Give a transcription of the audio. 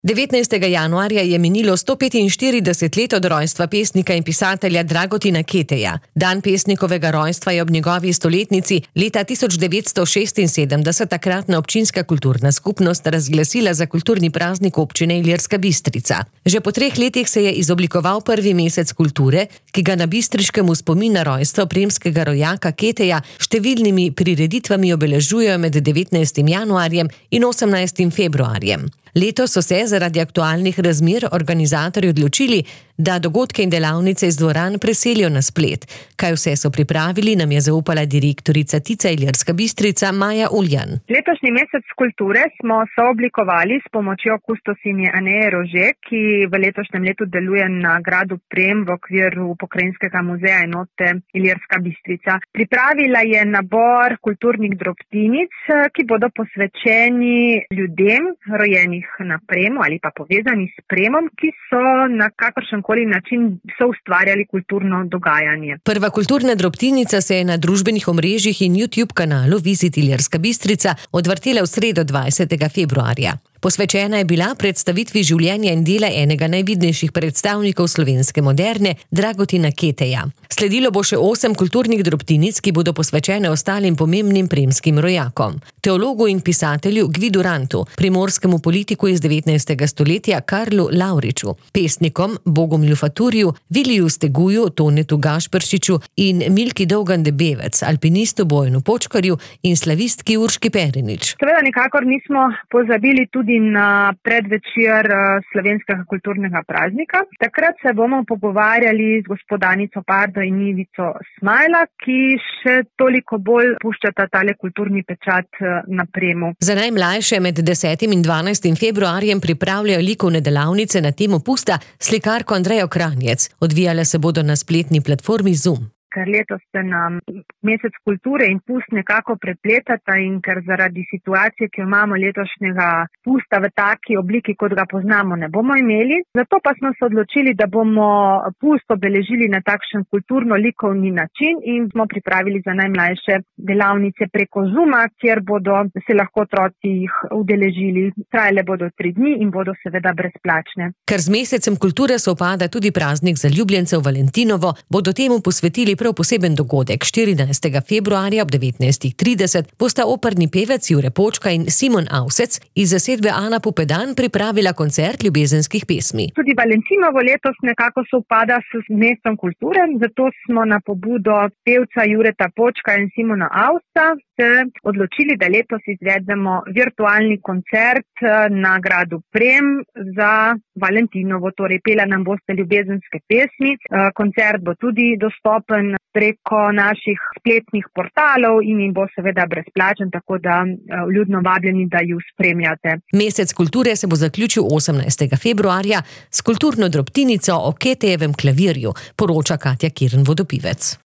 19. januarja je minilo 145 let od rojstva pesnika in pisatelja Dragotina Keteja. Dan pesnikovega rojstva je ob njegovi stoletnici leta 1976 takratna občinska kulturna skupnost razglasila za kulturni praznik občine Ilirska Bistrica. Že po 3 letih se je izoblikoval prvi mesec kulture, ki ga na bistriškem spomin na rojstvo premskega rojaka Keteja številnimi prireditvami obeležujejo med 19. januarjem in 18. februarjem. Letos so se zaradi aktualnih razmer organizatorji odločili, da dogodke in delavnice iz dvoran preselijo na splet. Kaj vse so pripravili, nam je zaupala direktorica TIC-a Ilirska Bistrica Maja Uljan. Letošnji mesec kulture smo sooblikovali s pomočjo kustosinje Aneje Rože, ki v letošnjem letu deluje na gradu Prem v okviru Pokrajinskega muzeja enote Ilirska Bistrica. Pripravila je nabor kulturnih drobtinic, ki bodo posvečeni ljudem rojenih na Premu ali pa povezani s Premom, ki so na kakršenkoli način soustvarjali kulturno dogajanje. Prva kulturna drobtinica se je na družbenih omrežjih in YouTube kanalu Visit Ilirska Bistrica odvrtela v sredo 20. februarja. Posvečena je bila predstavitvi življenja in dela enega najvidnejših predstavnikov slovenske moderne, Dragotina Keteja. Sledilo bo še 8 kulturnih drobtinic, ki bodo posvečene ostalim pomembnim premskim rojakom. Teologu in pisatelju Gvidu Rantu, primorskemu politiku iz 19. stoletja Karlu Lavriču, pesnikom Bogomilju Faturju, Viliju Steguju, Tonetu Gašperšiču in Milki Dolgan Debevec, alpinistu Bojanu Počkarju in slavistki Urški Perinič. Seveda nikakor nismo pozabili tudi na predvečer slovenskega kulturnega praznika. Takrat se bomo pogovarjali z gospodanico Pardo in Ivico Smajla, ki še toliko bolj puščata tale kulturni pečat na Premu. Za najmlajše med 10. in 12. februarjem pripravljajo likovne delavnice na temo pusta slikarko Andrejo Kranjec. Odvijale se bodo na spletni platformi Zoom. Ker letos se nam mesec kulture in pust nekako prepletata in ker zaradi situacije, ki jo imamo letošnjega pusta v taki obliki, kot ga poznamo, ne bomo imeli. Zato pa smo se odločili, da bomo pust obeležili na takšen kulturno-likovni način in smo pripravili za najmlajše delavnice preko Zooma, kjer bodo se lahko otroci jih udeležili. Trajale bodo 3 dni in bodo seveda brezplačne. Ker z mesecem kulture sovpada tudi praznik zaljubljencev Valentinovo, bodo temu posvetili prav poseben dogodek. 14. februarja ob 19.30 bosta operni pevec Jure Počka in Simon Avsec iz zasedbe Ana Pupedan pripravila koncert ljubezenskih pesmi. Tudi Valentinovo letos nekako sovpada s mestom kulture, zato smo na pobudo pevca Jureta Počka in Simona Avsca se odločili, da letos izvedemo virtualni koncert na gradu Prem za Valentinovo, torej pela nam boste ljubezenske pesmi. Koncert bo tudi dostopen preko naših spletnih portalov in jim bo seveda brezplačen, tako da vljudno vabljeni, da ju spremljate. Mesec kulture se bo zaključil 18. februarja s kulturno drobtinico o Ketejevem klavirju, poroča Katja Kirn Vodopivec.